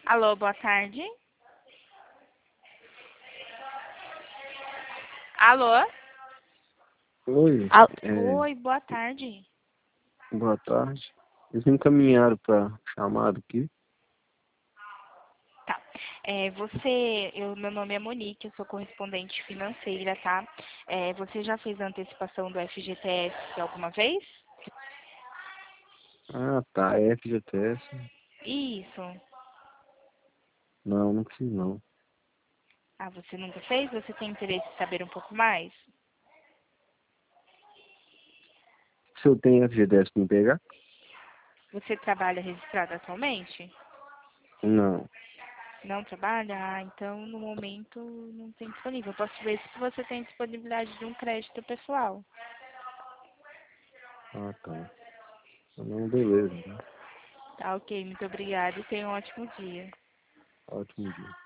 Alô, boa tarde. Alô? Oi, Oi, boa tarde. boa tarde. Eles me encaminharam para chamada aqui. Tá. Meu nome é Monique, eu sou correspondente financeira, tá? Você já fez a antecipação do FGTS alguma vez? Ah, tá, FGTS. Isso. Não, não fiz não. Ah, você nunca fez? Você tem interesse em saber um pouco mais? Se eu tenho FGTS para me pegar? Você trabalha registrado atualmente? Não. Não trabalha? Ah, então no momento não tem disponível. Eu posso ver se você tem disponibilidade de um crédito pessoal. Ah, tá. Não, beleza. Né? Tá, ok, muito obrigada e tenha um ótimo dia. Ótimo dia.